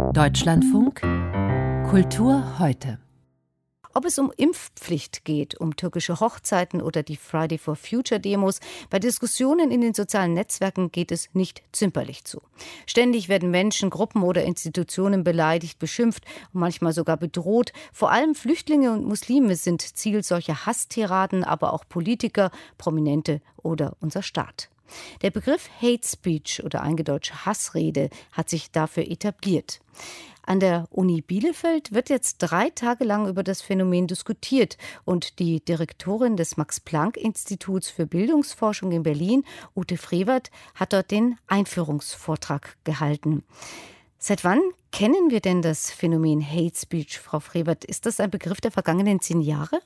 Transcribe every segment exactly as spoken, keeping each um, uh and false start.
Deutschlandfunk Kultur heute. Ob es um Impfpflicht geht, um türkische Hochzeiten oder die Friday for Future Demos, bei Diskussionen in den sozialen Netzwerken geht es nicht zimperlich zu. Ständig werden Menschen, Gruppen oder Institutionen beleidigt, beschimpft und manchmal sogar bedroht. Vor allem Flüchtlinge und Muslime sind Ziel solcher Hasstiraden, aber auch Politiker, Prominente oder unser Staat. Der Begriff Hate Speech oder eingedeutscht Hassrede hat sich dafür etabliert. An der Uni Bielefeld wird jetzt drei Tage lang über das Phänomen diskutiert und die Direktorin des Max-Planck-Instituts für Bildungsforschung in Berlin, Ute Frevert, hat dort den Einführungsvortrag gehalten. Seit wann kennen wir denn das Phänomen Hate Speech, Frau Frevert? Ist das ein Begriff der vergangenen zehn Jahre?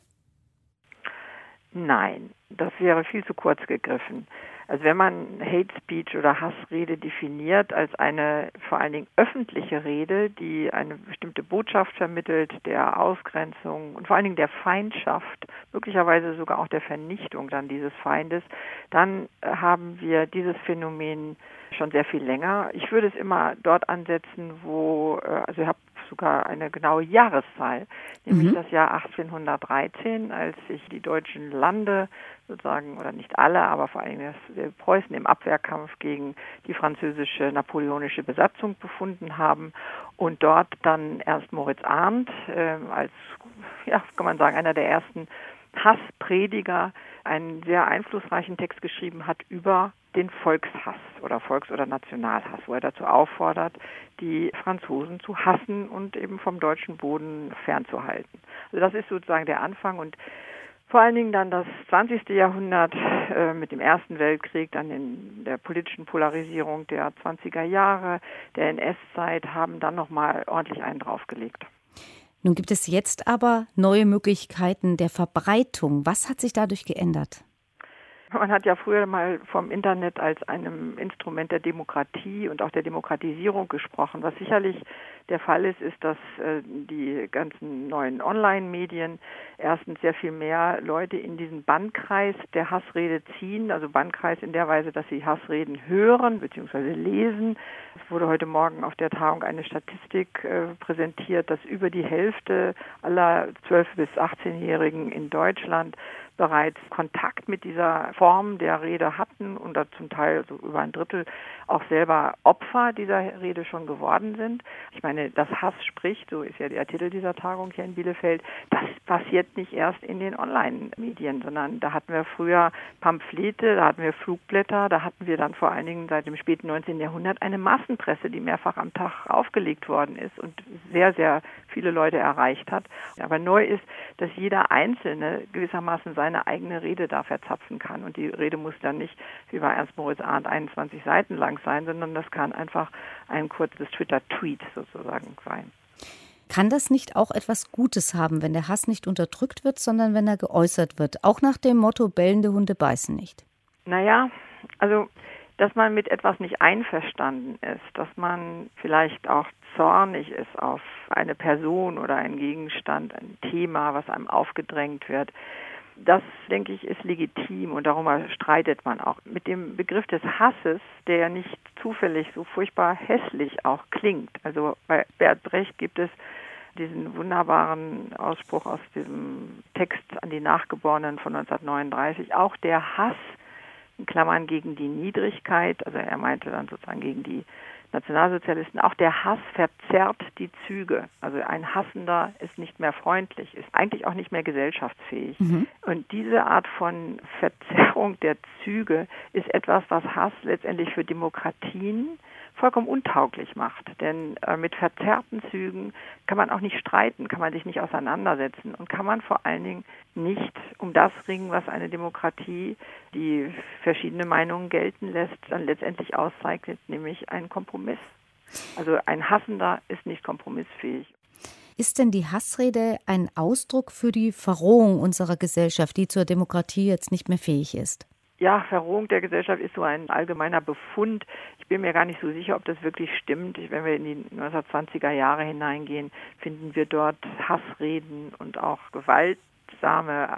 Nein, das wäre viel zu kurz gegriffen. Also wenn man Hate Speech oder Hassrede definiert als eine vor allen Dingen öffentliche Rede, die eine bestimmte Botschaft vermittelt, der Ausgrenzung und vor allen Dingen der Feindschaft, möglicherweise sogar auch der Vernichtung dann dieses Feindes, dann haben wir dieses Phänomen schon sehr viel länger. Ich würde es immer dort ansetzen, wo, also ich habe sogar eine genaue Jahreszahl, nämlich mhm. das Jahr achtzehnhundertdreizehn, als sich die deutschen Lande sozusagen, oder nicht alle, aber vor allem das Preußen im Abwehrkampf gegen die französische napoleonische Besatzung befunden haben und dort dann erst Moritz Arndt äh, als, ja, kann man sagen, einer der ersten Hassprediger einen sehr einflussreichen Text geschrieben hat über den Volkshass oder Volks- oder Nationalhass, wo er dazu auffordert, die Franzosen zu hassen und eben vom deutschen Boden fernzuhalten. Also das ist sozusagen der Anfang und vor allen Dingen dann das zwanzigste Jahrhundert äh, mit dem Ersten Weltkrieg, dann in der politischen Polarisierung der zwanziger Jahre, der N S-Zeit, haben dann nochmal ordentlich einen draufgelegt. Nun gibt es jetzt aber neue Möglichkeiten der Verbreitung. Was hat sich dadurch geändert? Man hat ja früher mal vom Internet als einem Instrument der Demokratie und auch der Demokratisierung gesprochen. Was sicherlich der Fall ist, ist, dass äh, die ganzen neuen Online-Medien erstens sehr viel mehr Leute in diesen Bannkreis der Hassrede ziehen, also Bannkreis in der Weise, dass sie Hassreden hören bzw. lesen. Es wurde heute Morgen auf der Tagung eine Statistik äh, präsentiert, dass über die Hälfte aller zwölf- bis achtzehnjährigen in Deutschland bereits Kontakt mit dieser Form der Rede hatten und da zum Teil so über ein Drittel auch selber Opfer dieser Rede schon geworden sind. Ich meine, das Hass spricht, so ist ja der Titel dieser Tagung hier in Bielefeld, das passiert nicht erst in den Online-Medien, sondern da hatten wir früher Pamphlete, da hatten wir Flugblätter, da hatten wir dann vor allen Dingen seit dem späten neunzehnten Jahrhundert eine Massenpresse, die mehrfach am Tag aufgelegt worden ist und sehr, sehr viele Leute erreicht hat. Aber neu ist, dass jeder Einzelne gewissermaßen seine eigene Rede da verzapfen kann. Und die Rede muss dann nicht wie bei Ernst Moritz Arndt einundzwanzig Seiten lang sein, sondern das kann einfach ein kurzes Twitter-Tweet sozusagen sein. Kann das nicht auch etwas Gutes haben, wenn der Hass nicht unterdrückt wird, sondern wenn er geäußert wird? Auch nach dem Motto, bellende Hunde beißen nicht. Naja, also dass man mit etwas nicht einverstanden ist, dass man vielleicht auch zornig ist auf eine Person oder einen Gegenstand, ein Thema, was einem aufgedrängt wird. Das, denke ich, ist legitim und darüber streitet man auch. Mit dem Begriff des Hasses, der ja nicht zufällig so furchtbar hässlich auch klingt. Also bei Bert Brecht gibt es diesen wunderbaren Ausspruch aus diesem Text an die Nachgeborenen von neunzehnhundertneununddreißig, auch der Hass, in Klammern gegen die Niedrigkeit, also er meinte dann sozusagen gegen die Nationalsozialisten, auch der Hass verzerrt die Züge. Also ein Hassender ist nicht mehr freundlich, ist eigentlich auch nicht mehr gesellschaftsfähig. Mhm. Und diese Art von Verzerrung der Züge ist etwas, was Hass letztendlich für Demokratien vollkommen untauglich macht. Denn äh, mit verzerrten Zügen kann man auch nicht streiten, kann man sich nicht auseinandersetzen und kann man vor allen Dingen nicht um das ringen, was eine Demokratie, die verschiedene Meinungen gelten lässt, dann letztendlich auszeichnet, nämlich einen Kompromiss. Also ein Hassender ist nicht kompromissfähig. Ist denn die Hassrede ein Ausdruck für die Verrohung unserer Gesellschaft, die zur Demokratie jetzt nicht mehr fähig ist? Ja, Verrohung der Gesellschaft ist so ein allgemeiner Befund. Ich bin mir gar nicht so sicher, ob das wirklich stimmt. Wenn wir in die neunzehnhundertzwanziger Jahre hineingehen, finden wir dort Hassreden und auch gewaltsame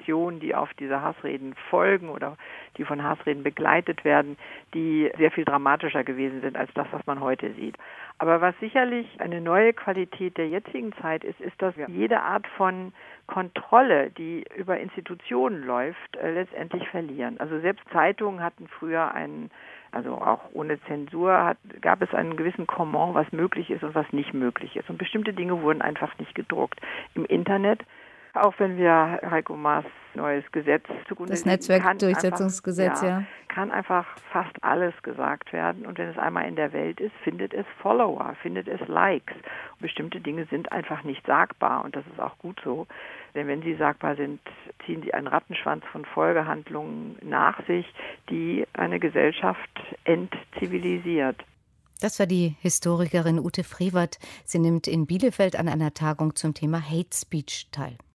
Situationen, die auf diese Hassreden folgen oder die von Hassreden begleitet werden, die sehr viel dramatischer gewesen sind als das, was man heute sieht. Aber was sicherlich eine neue Qualität der jetzigen Zeit ist, ist, dass wir jede Art von Kontrolle, die über Institutionen läuft, äh, letztendlich verlieren. Also selbst Zeitungen hatten früher einen, also auch ohne Zensur, hat, gab es einen gewissen Comment, was möglich ist und was nicht möglich ist. Und bestimmte Dinge wurden einfach nicht gedruckt. Im Internet, auch wenn wir Heiko Maas neues Gesetz zugrunde das Netzwerkdurchsetzungsgesetz, ja, ja, kann einfach fast alles gesagt werden. Und wenn es einmal in der Welt ist, findet es Follower, findet es Likes. Und bestimmte Dinge sind einfach nicht sagbar und das ist auch gut so. Denn wenn sie sagbar sind, ziehen sie einen Rattenschwanz von Folgehandlungen nach sich, die eine Gesellschaft entzivilisiert. Das war die Historikerin Ute Frevert. Sie nimmt in Bielefeld an einer Tagung zum Thema Hate Speech teil.